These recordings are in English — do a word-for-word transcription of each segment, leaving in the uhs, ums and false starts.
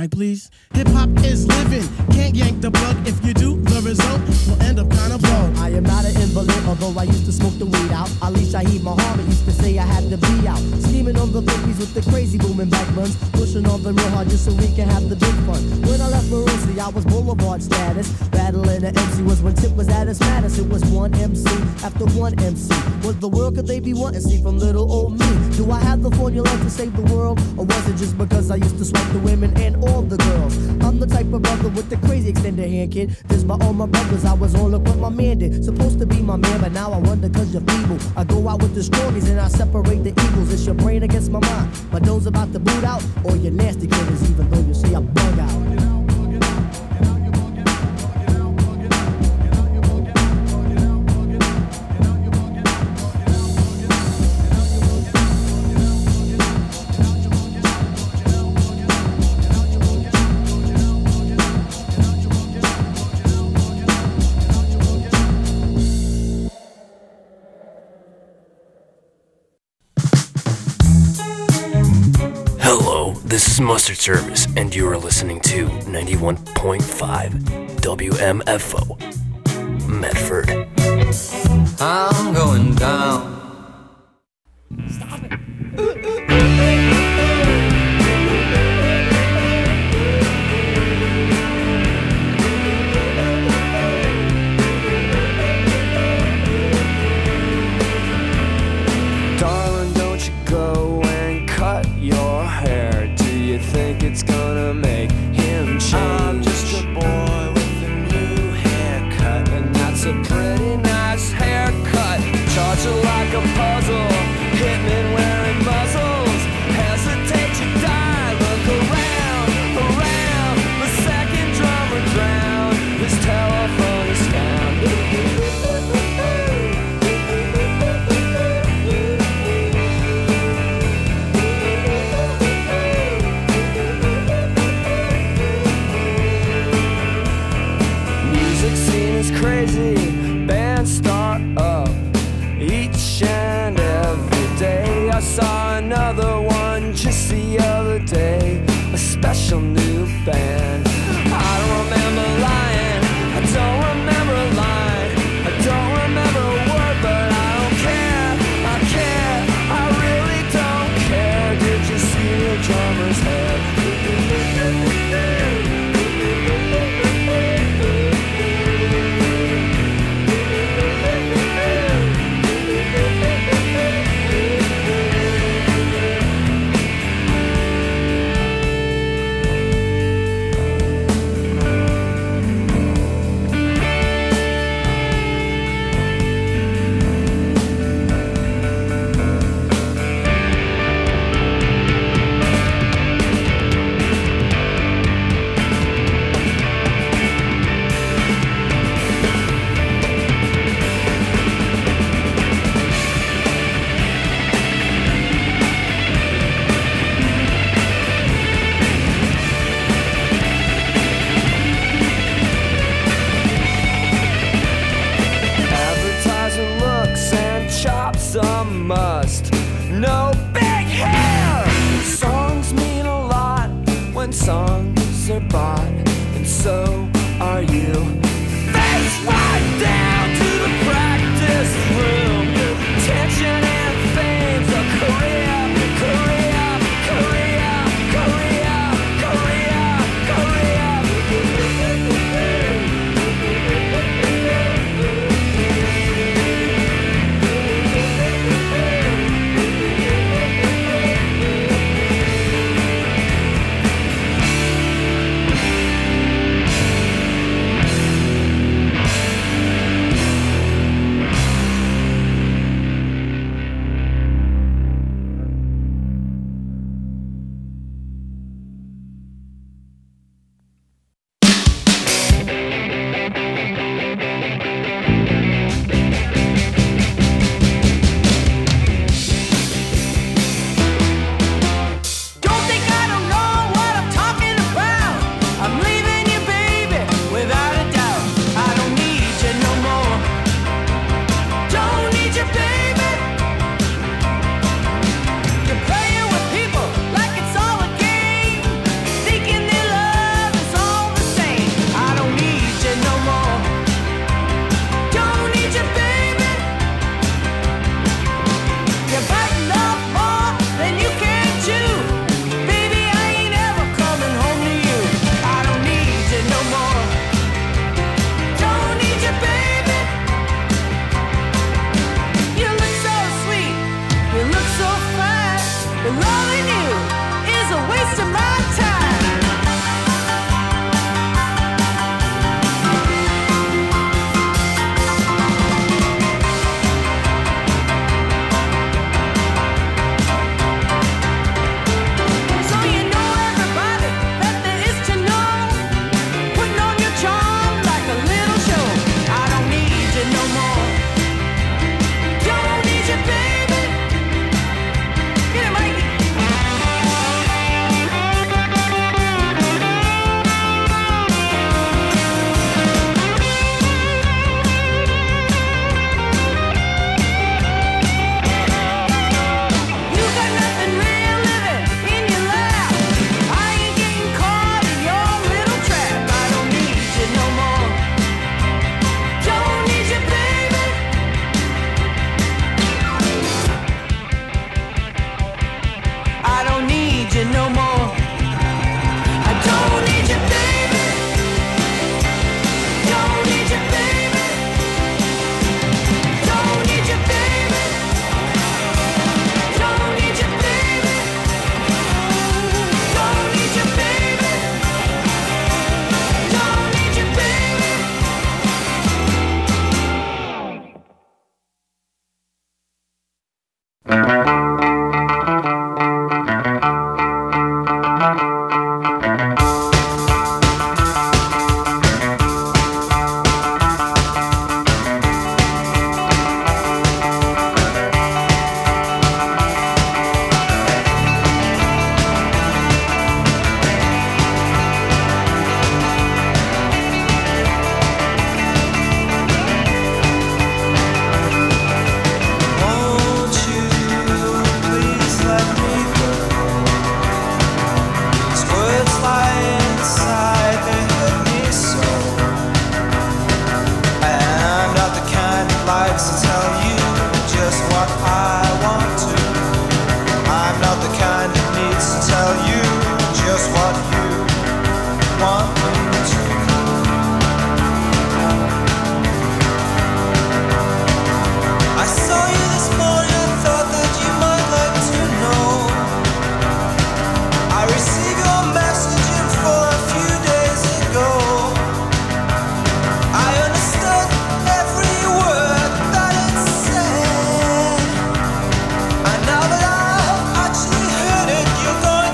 right please? Hip-hop is living, can't yank the plug. If you do, the result will end up kind of blown. I am not an invalid, although I used to smoke the weed out. Ali Shaheed Muhammad used to say I had to be out. Scheming on the fifties with the crazy booming back buns. Pushing on the real hard just so we can have the big fun. When I left Maroosie, I was Boulevard status. Battling the M C was when Tip was at his maddest. It was one M C after one M C. What the world could they be wanting see from little old me? Do I have the formula to save the world? Or was it just because I used to swipe the women and all the girls? I'm the type of brother with the crazy extended hand, kid. This by all my brothers, I was all up what my man did. Supposed to be my man, but now I wonder cause you're feeble. I go out with the strongies and I separate the eagles. It's your brain against my mind. My nose about to boot out, or your nasty critters, even though you say I bug out. This is Mustard Service, and you are listening to ninety-one point five W M F O, Medford. I'm going down. Stop it. Darling, don't you go and cut your hair. Think it's gonna make him change. I'm just a boy with a new haircut, and that's a pretty nice haircut. Charge you like a puzzle, hitmen wearing muzzles. Hesitate to die, look around, around. The second drummer drowned, his telephone is found. Crazy bands start up each and every day. I saw another one just the other day, a special new band. I don't remember lying, I don't remember a line, I don't remember a word, but I don't care, I care, I really don't care. Did you see the drummer's head? No big hair! Songs mean a lot when songs are bought, and so are you. Face right down to the practice room. Tension and fame's a career, career, career, career, career, career. But loving you is a waste of my time. So you know everybody that there is to know, putting on your charm like a little show. I don't need you no more. Don't need you, baby. Get it, Mikey. You got nothing real living in your lap. I ain't getting caught in your little trap. I don't need you no more. Don't need you, baby. I don't need you no more. I don't need you, baby. Don't need you, baby. Don't need you, baby. Don't need you, baby. Don't need you, baby. Don't need you, baby. Won't you please let me go? These words lie inside, they hurt me so. I'm not the kind that likes to tell you just what I want to. I'm not the kind that needs to tell you just what you want me to. I saw you this morning, I thought that you might like to know. I received your message in full a few days ago. I understood every word that it said. And now that I've actually heard it, you're going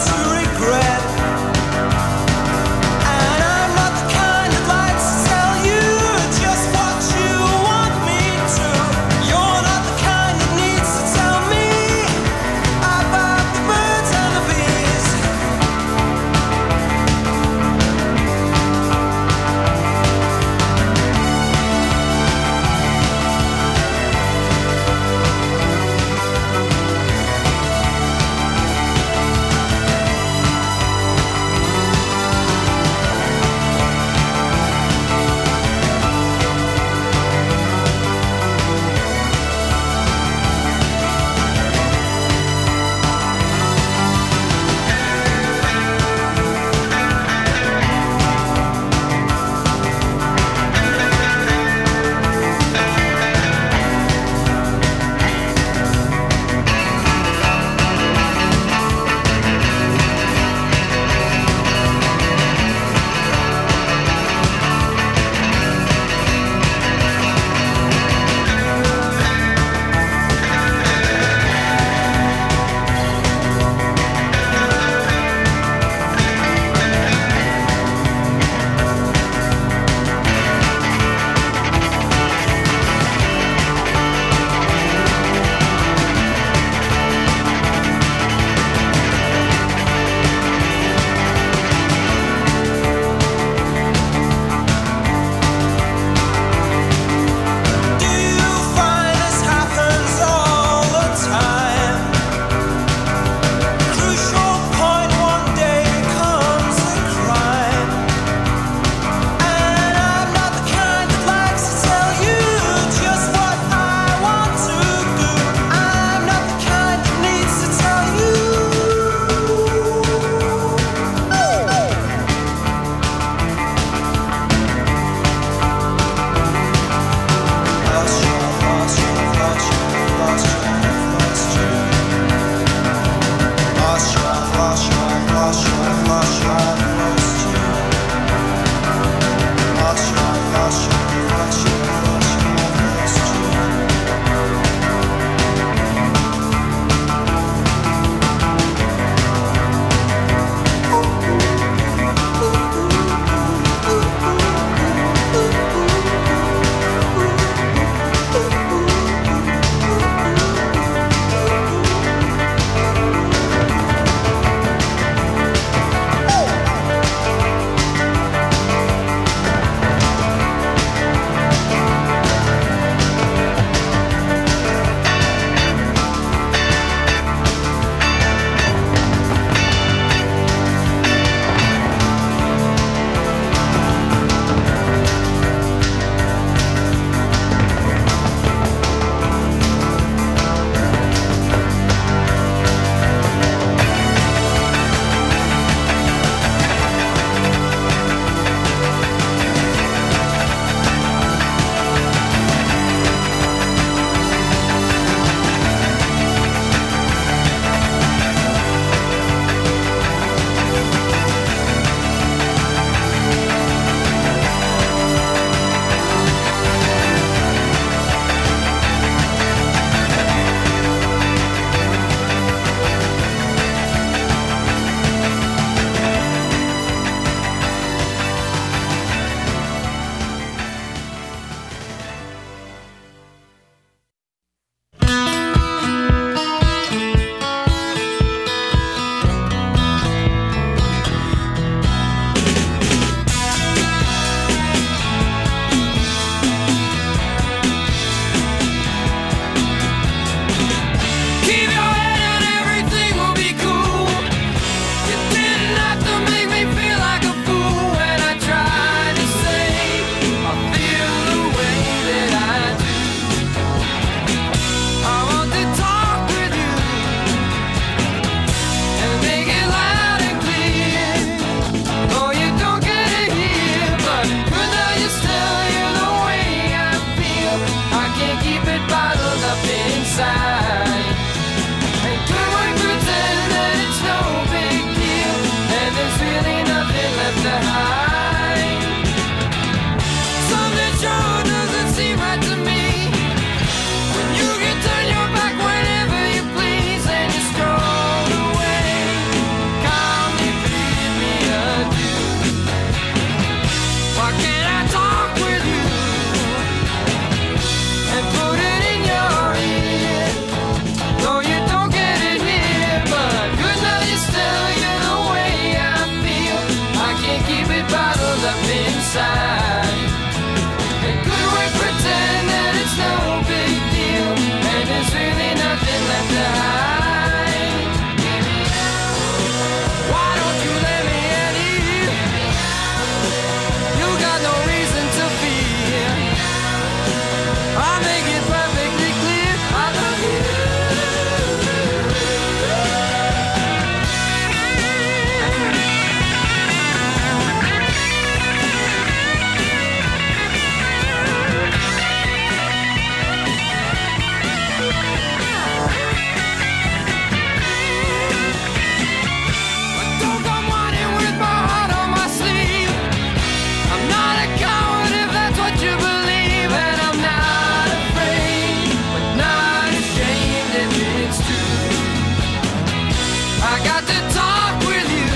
got to talk with you,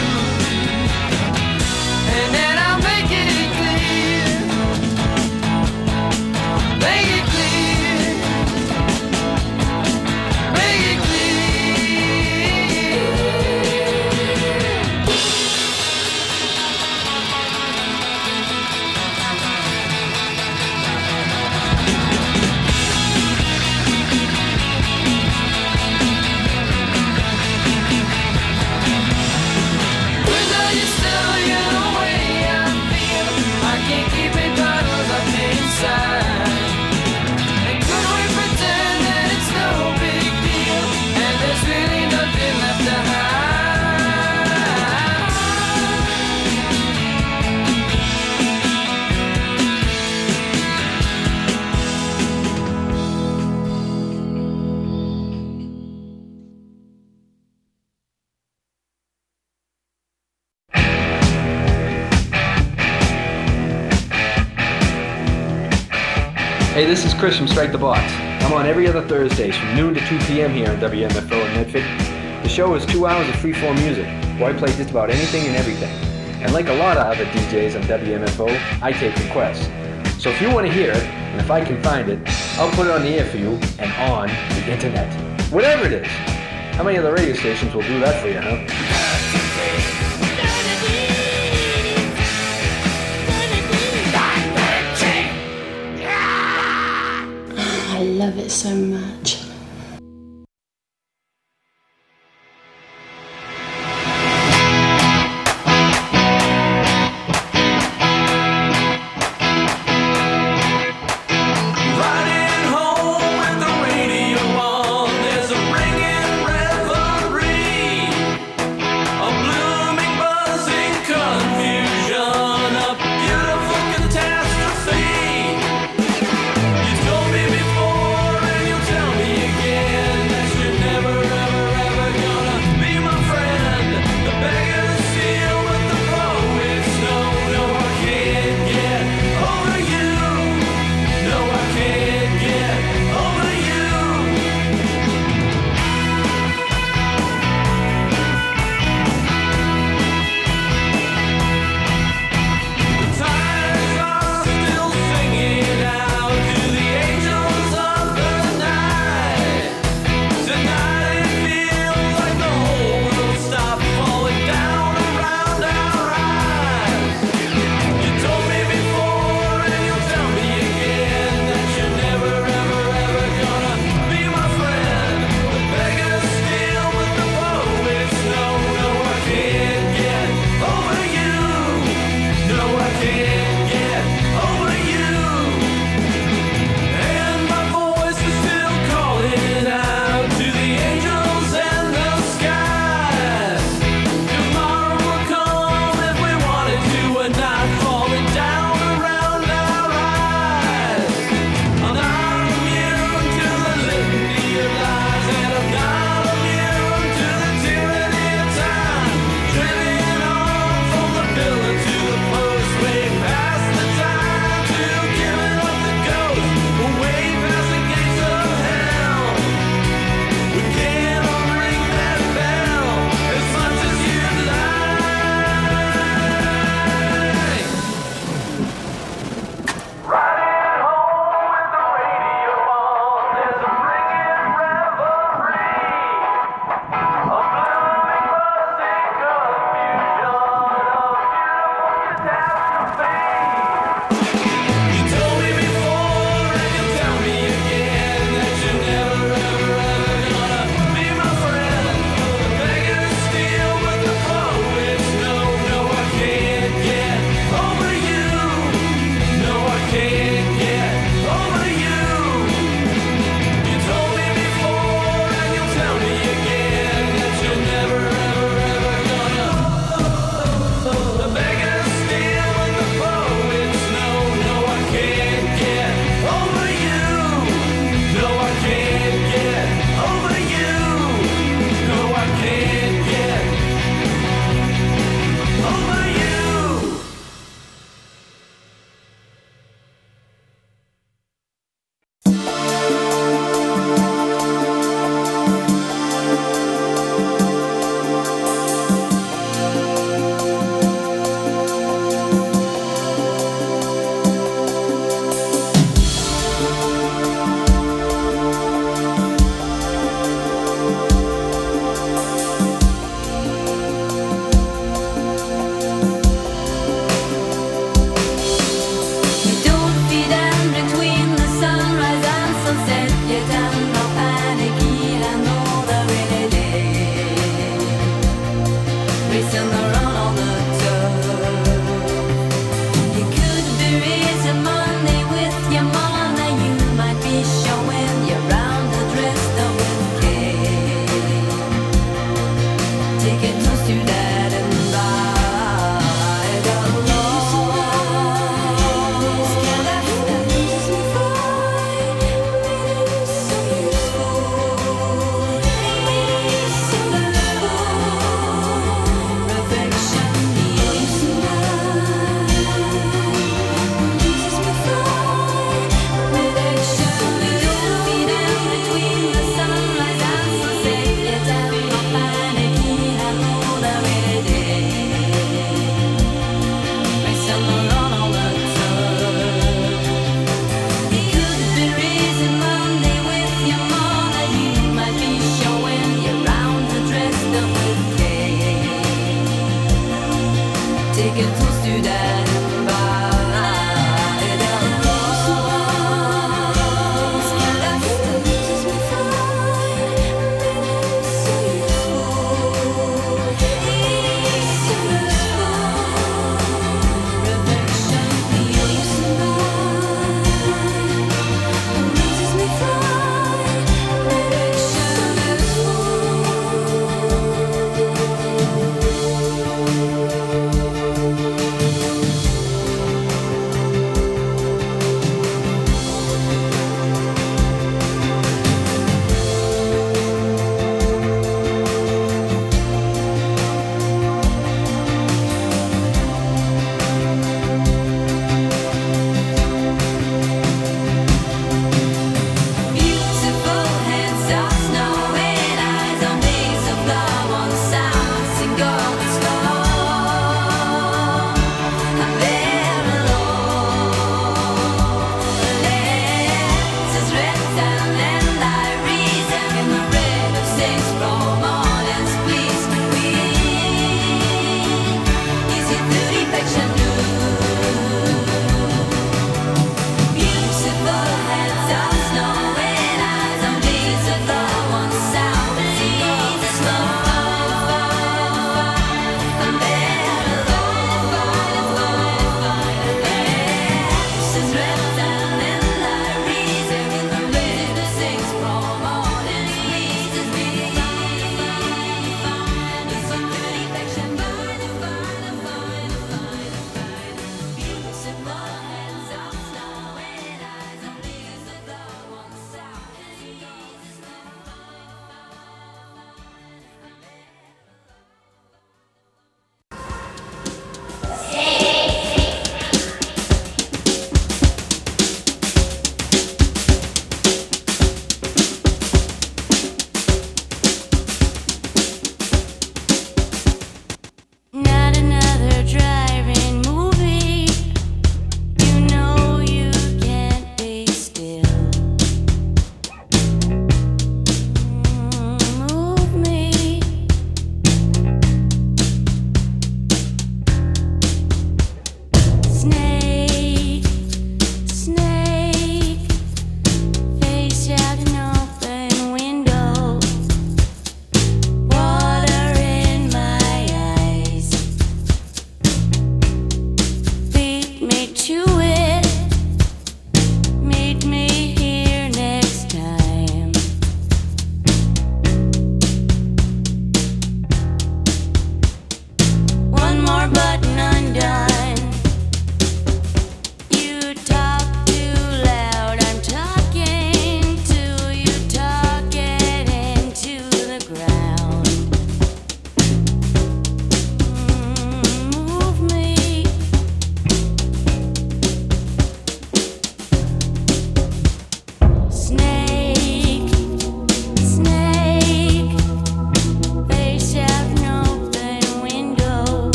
and then I'll make it clear, make it clear, make it clear. Hey, this is Chris from Strike the Box. I'm on every other Thursdays from noon to two p.m. here on W M F O in Medford. The show is two hours of free-form music, where I play just about anything and everything. And like a lot of other D Js on W M F O, I take requests. So if you want to hear it, and if I can find it, I'll put it on the air for you and on the internet. Whatever it is. How many other radio stations will do that for you, huh? I love it so much. Tell me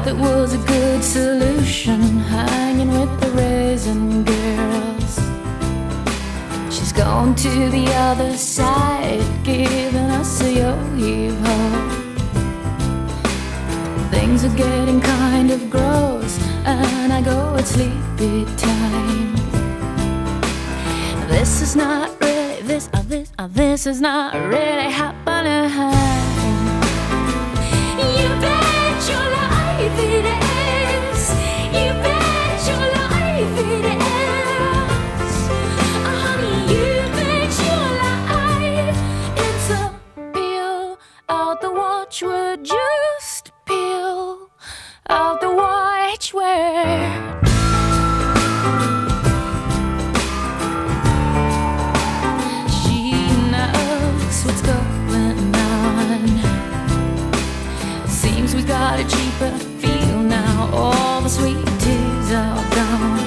there was a good solution, hanging with the raisin girls. She's gone to the other side, giving us a yo-yo. Things are getting kind of gross, and I go, it's sleepy time. This is not really, this, uh, this, uh, this is not really happening. You bet your life it is. You bet your life it is. Oh, honey, you bet your life. It's a peel out the watchword, just peel out the watchword. What's going on? Seems we got a cheaper feel now. All the sweet teas are gone.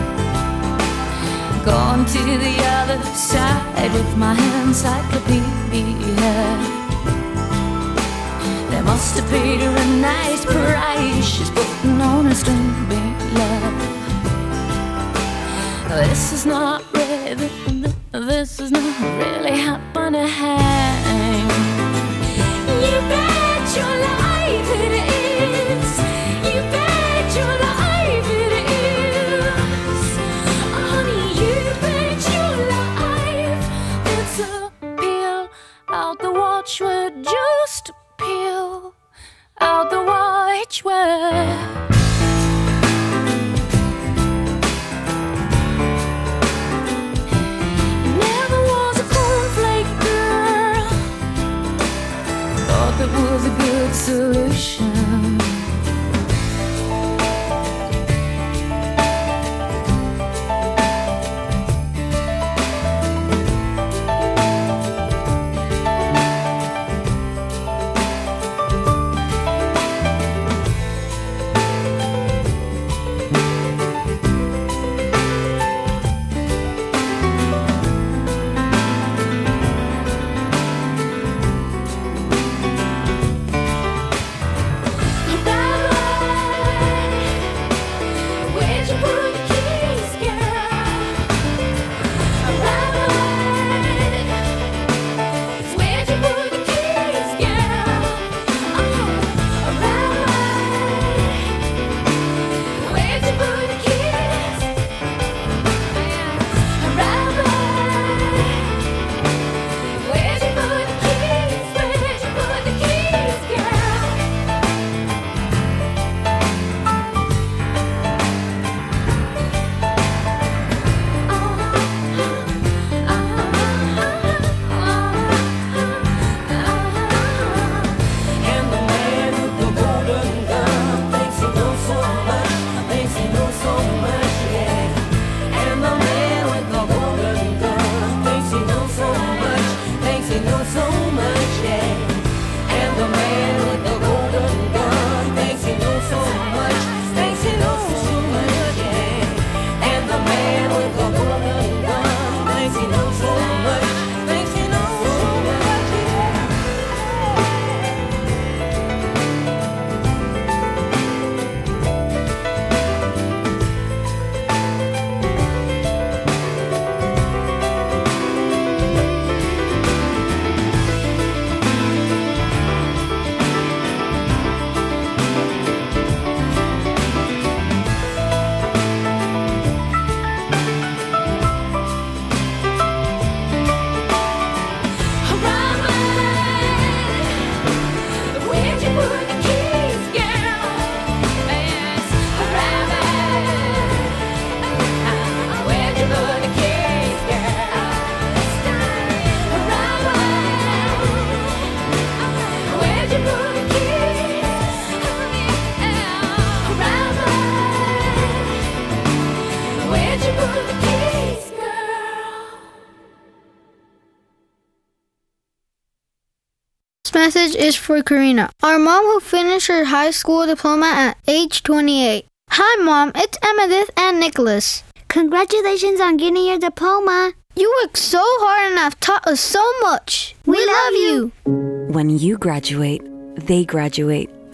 Gone to the other side with my encyclopedia. They must have paid her a nice price. She's putting on a string love. This is not really, this is not really happening. You bet your life it is. You bet your life it is. Oh, honey, you bet your life. It's a peel out the watchword, just peel out the watchword. It was a good solution. This message is for Karina, our mom who finished her high school diploma at age twenty-eight. Hi Mom, it's Emmettith and Nicholas. Congratulations on getting your diploma. You worked so hard and have taught us so much. We, we love you. When you graduate, they graduate.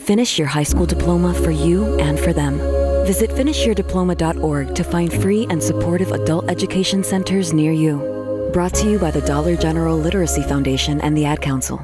Finish your high school diploma for you and for them. Visit finish your diploma dot org to find free and supportive adult education centers near you. Brought to you by the Dollar General Literacy Foundation and the Ad Council.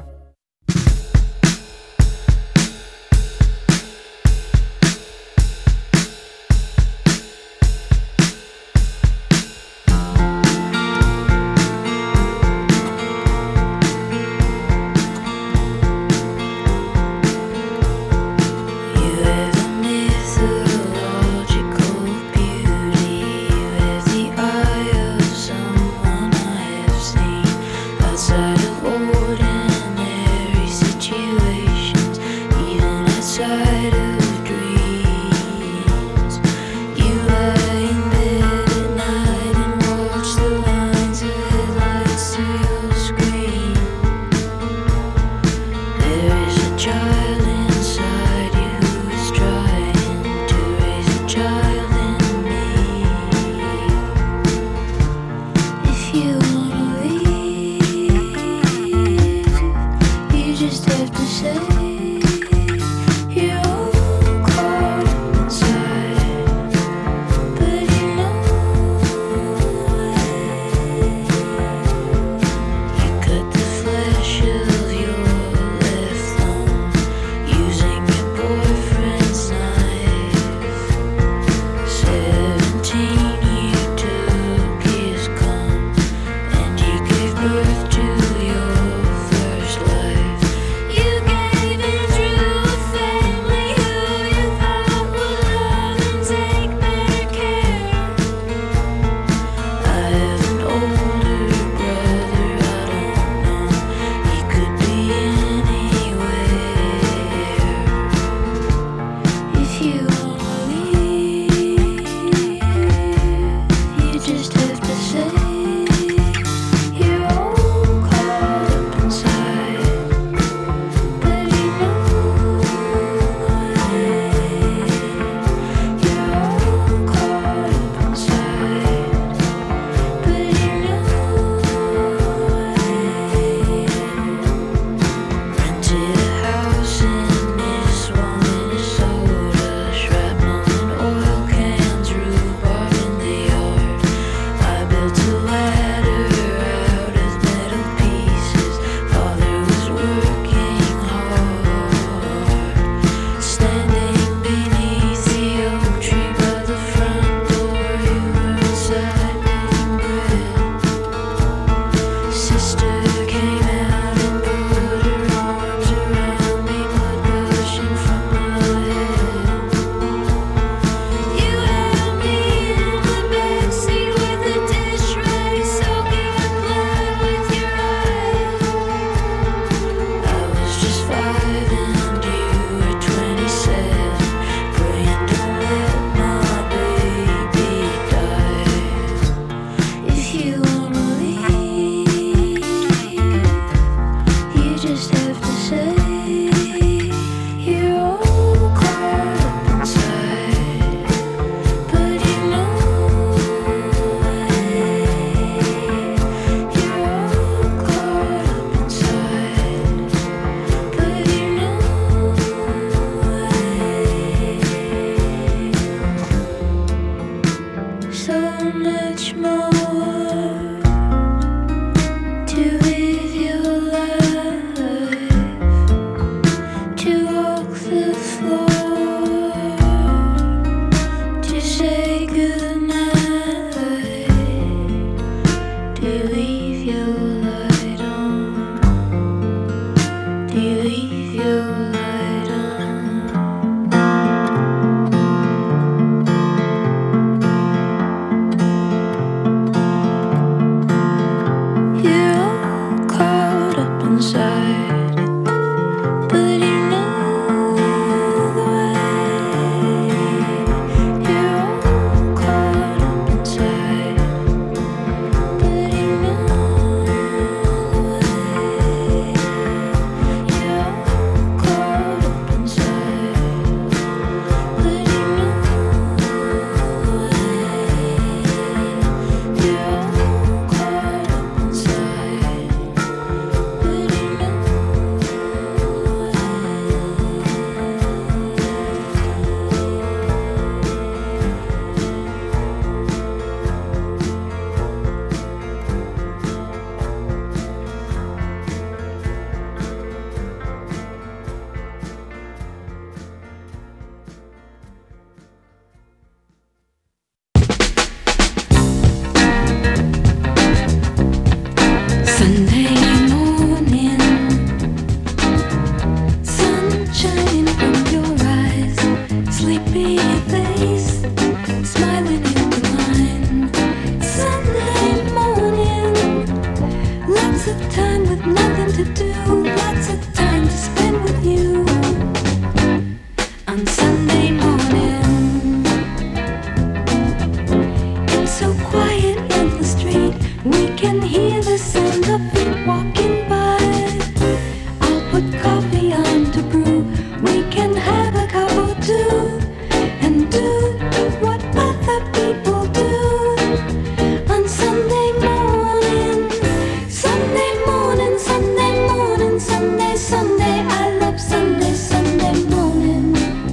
can hear the sound of feet walking by. I'll put coffee on to brew. We can have a cup or two and do what other people do on Sunday morning. Sunday morning, Sunday morning, Sunday, Sunday. I love Sunday, Sunday morning.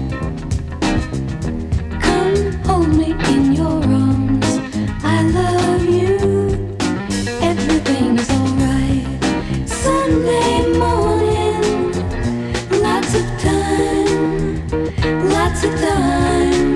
Come hold me in your arms. I love you. Everything's alright. Sunday morning. Lots of time. Lots of time.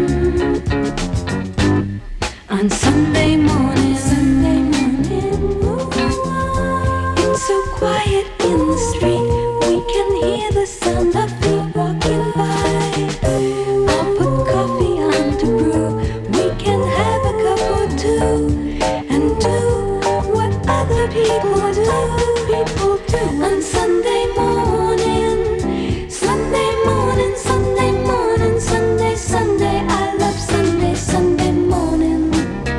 On Sunday morning. Sunday morning. Ooh, it's so quiet in the street. We can hear the sound of feet walking by. I'll put coffee on to brew. We can have a cup or two and do what other people do. People do on Sunday morning. Sunday morning, Sunday morning, Sunday, Sunday. I love Sunday, Sunday morning.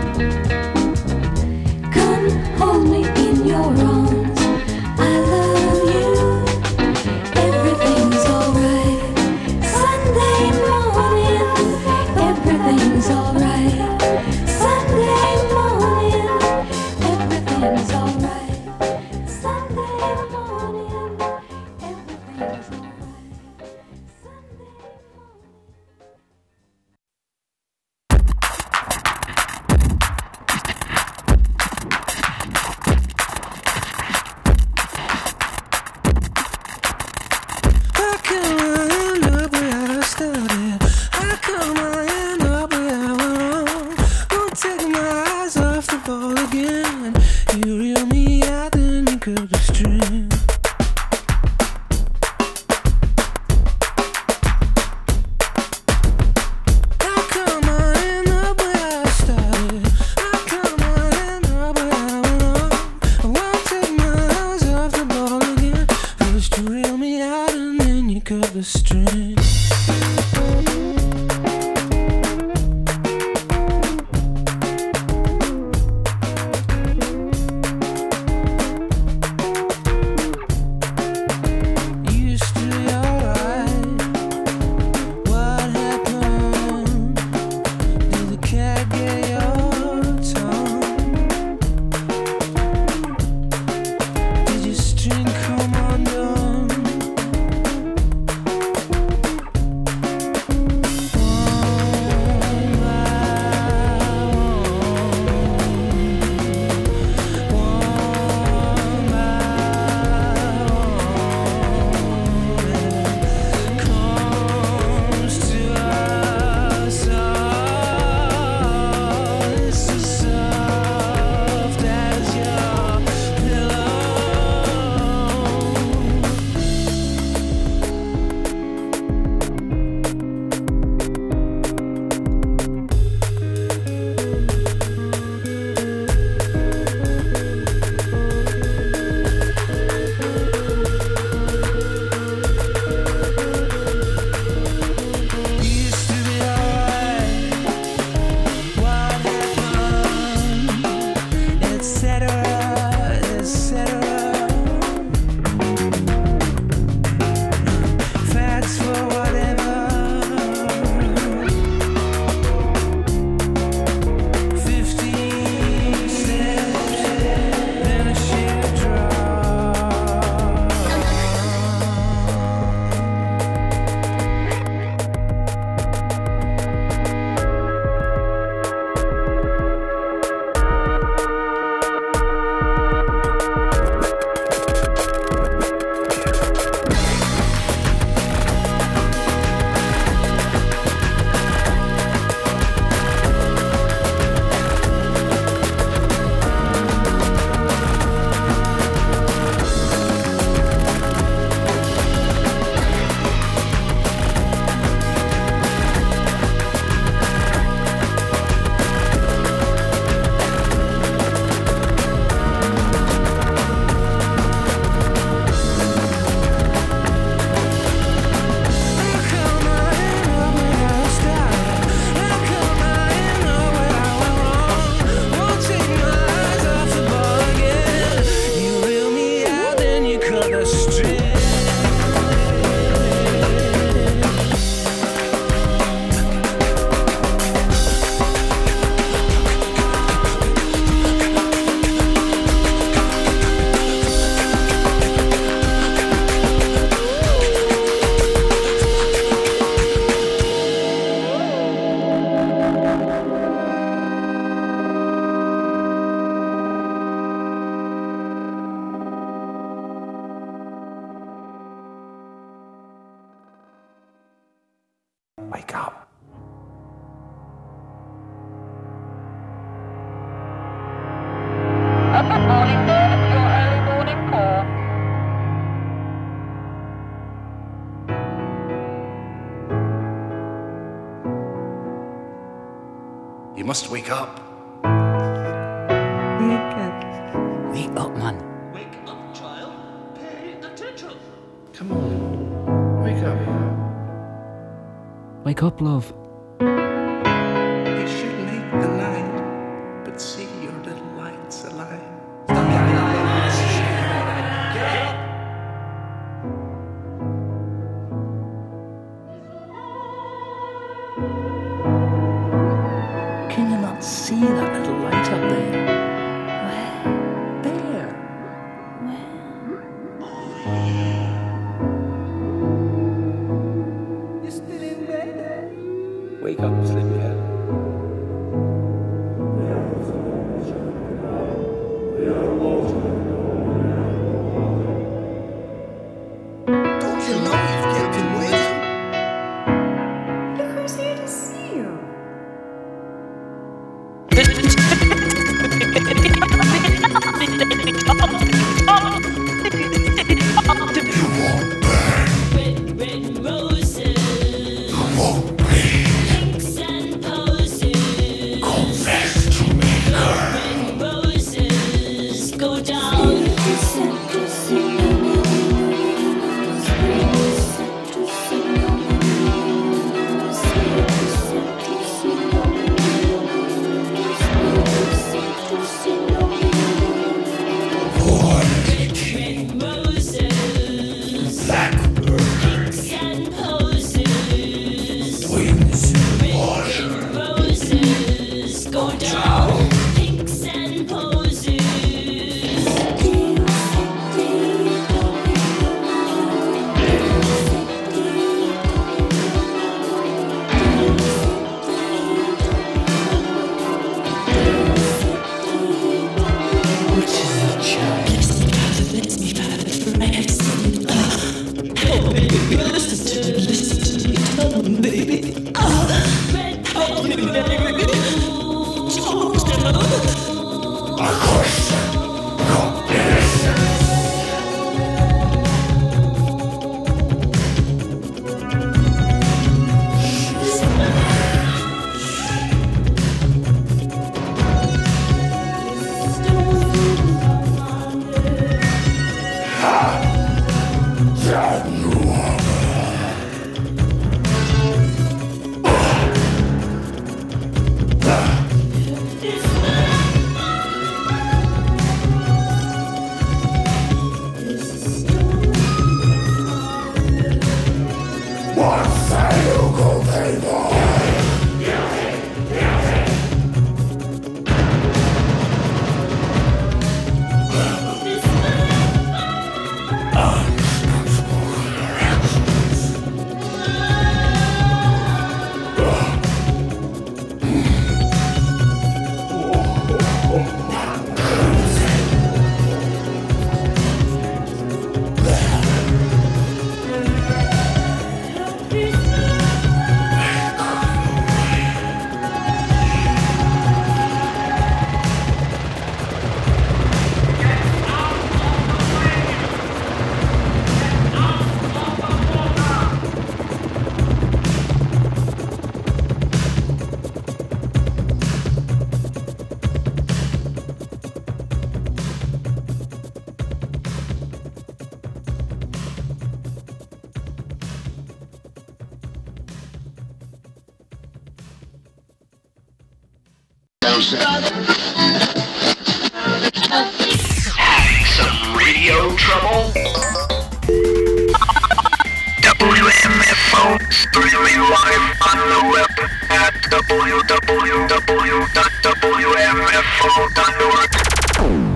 Come hold me in your arms. I love you. Everything's alright. Sunday morning. Everything's alright. Sunday morning. You must wake up. Wake up. Wake up, man. Wake up, child. Pay attention. Come on. Wake up. Wake up, love. You should make the night, but see your little lights alive. Can you not see that little light up there? Where? There. Where? You're still in bed. Wake up, sleepyhead. Don't you know you've kept him waiting? Look who's here to see you. Red, red roses. Pinks and posies. Confess to me, girl. Red roses go down. Red roses. Blackbird. Pinks and posies. Twins in water. Red roses go down. Pinks and posies. Having some radio trouble? W M F O streaming live on the web at w w w dot w m f o dot org.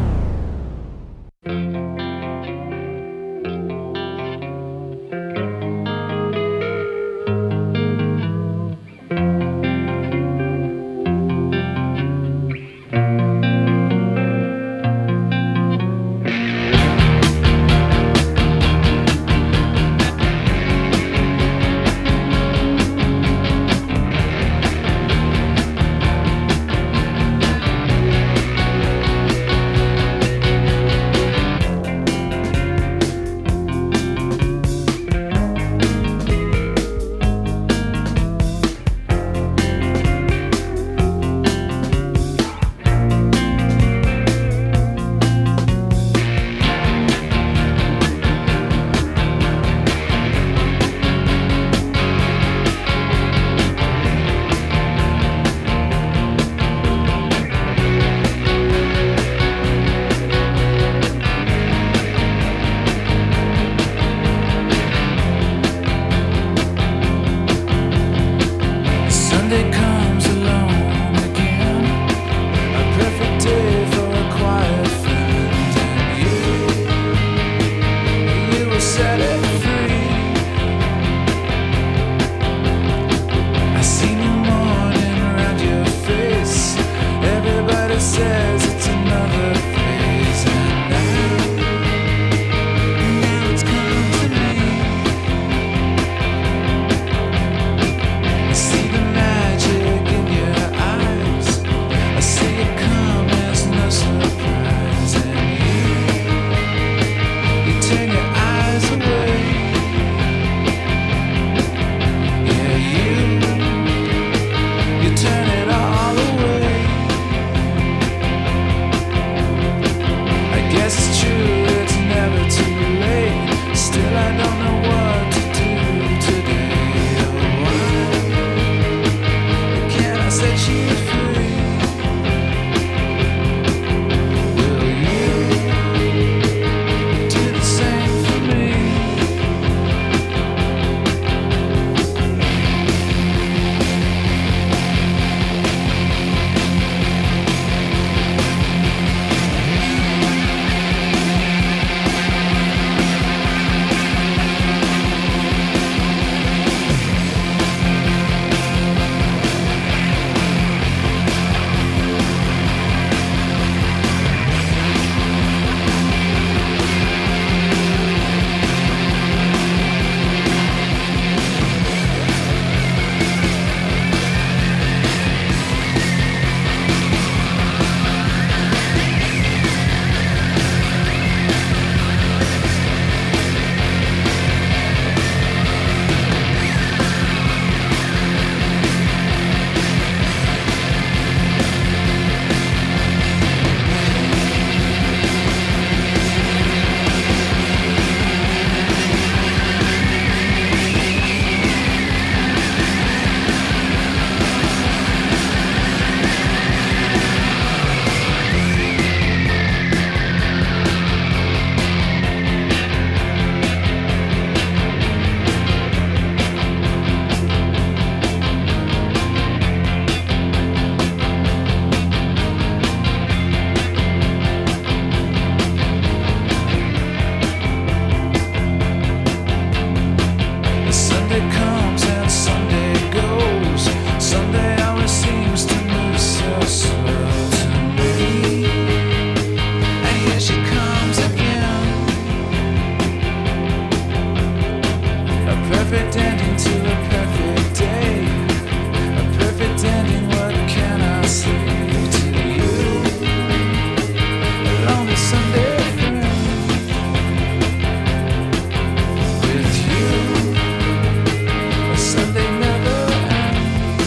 says it's another phase, and now, now it's come to me. I see the magic in your eyes. I see it come as no surprise, and you, you turn your eyes away. Yeah, you, you turn it all away. I guess it's true, it's never too late. Still, I don't know what to do today. Oh, why can't I set you free? Will you do the same for me? Sunday comes and Sunday goes. Sunday always seems to move so slow to me. And here she comes again. A perfect ending to a perfect day. A perfect ending, what can I say to you? A lonely Sunday friend. With you, Sunday never ends.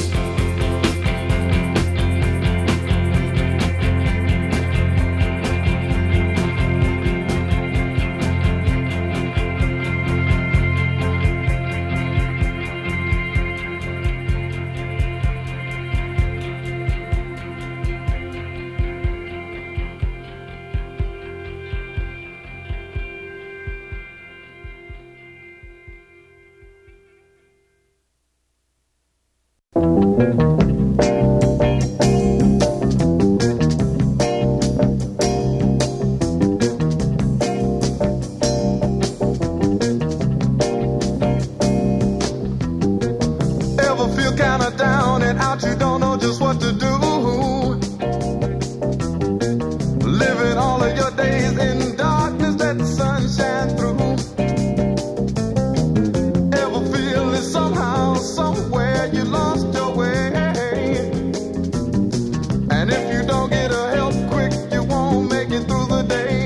Ever feel kinda down and out, you don't know just what to do? Living all of your days in darkness, let the sun shine through. Ever feel that somehow, somewhere you lost your way? And if you don't get a help quick, you won't make it through the day.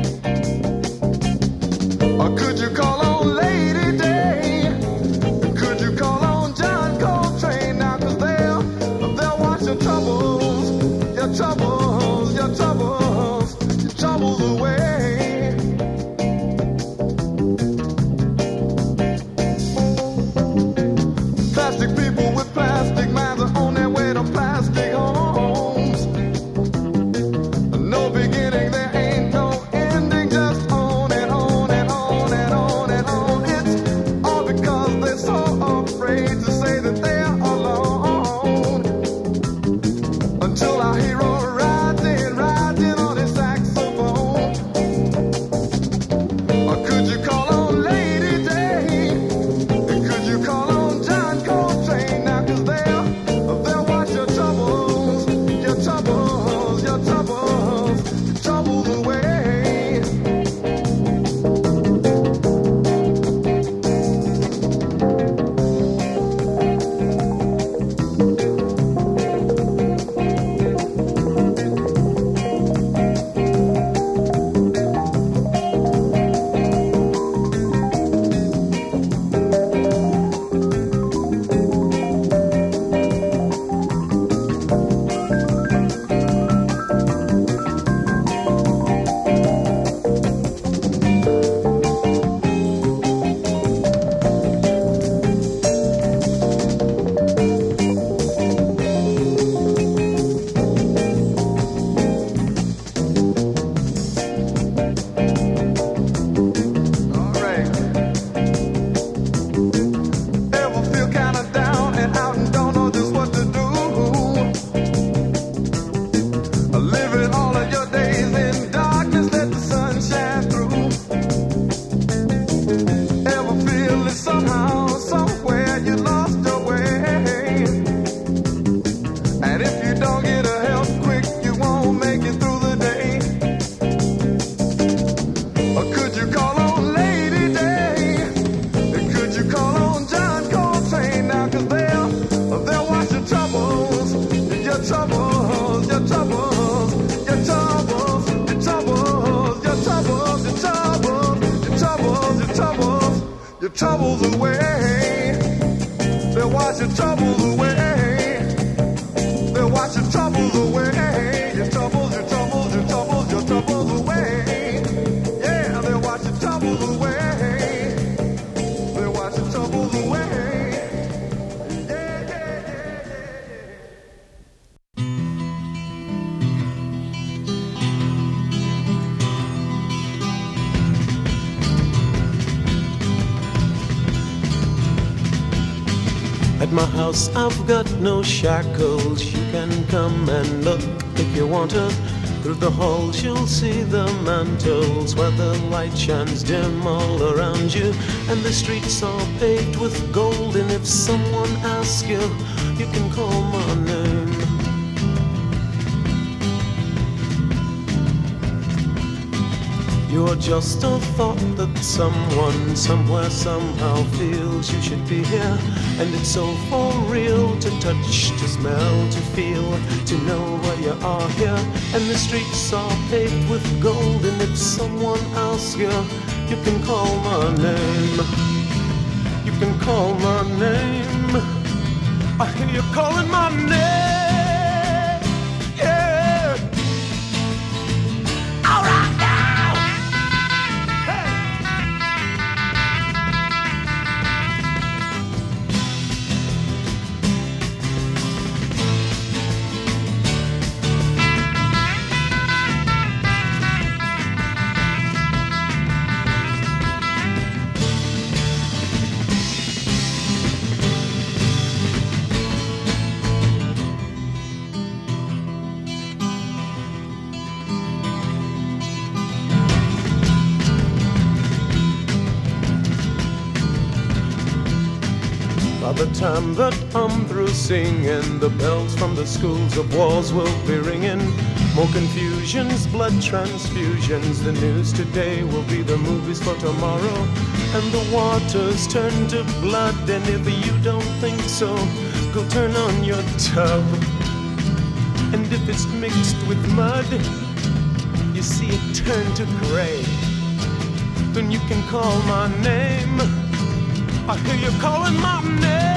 Or could you call on Lady Day? Could you call on John Coltrane now? 'Cause they'll, they'll wash your troubles, your troubles, your troubles, your troubles away. Plastic people with plastic minds are on their way to plastic homes. No beginning, there ain't no ending, just on and on and on and on and on. It's all because they're so afraid to say that they're alone. Until our hero rides in, rides in. troubles away. They'll wash your troubles away. They'll wash your troubles away. Your troubles, your troubles, your troubles, your troubles away. Yeah, they'll wash your troubles away. They'll wash your troubles away. At my house I've got no shackles. You can come and look if you want to. Through the halls you'll see the mantles where the light shines dim all around you. And the streets are paved with gold. And if someone asks you, you can call my name. You're just a thought that someone, somewhere, somehow feels you should be here. And it's so for real to touch, to smell, to feel, to know where you are here. And the streets are paved with gold. And if someone asks you, you can call my name. You can call my name. I hear you calling my name. Yeah. All right now. By the time that I'm through singing, the bells from the schools of wars will be ringing. More confusions, blood transfusions. The news today will be the movies for tomorrow. And the waters turn to blood. And if you don't think so, go turn on your tub. And if it's mixed with mud, you see it turn to gray. Then you can call my name. I hear you calling my name.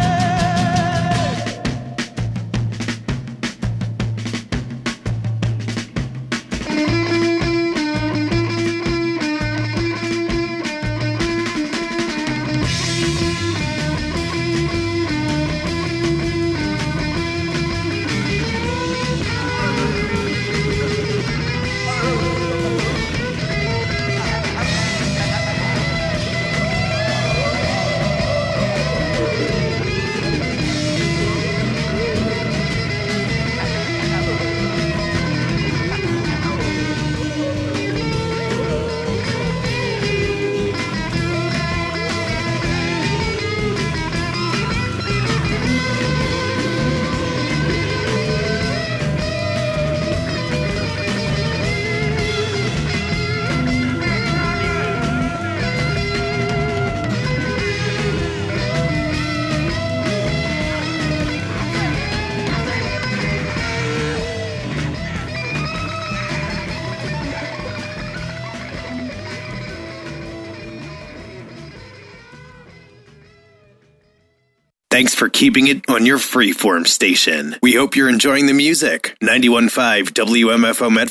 Thanks for keeping it on your freeform station. We hope you're enjoying the music. ninety-one point five W M F O Medford.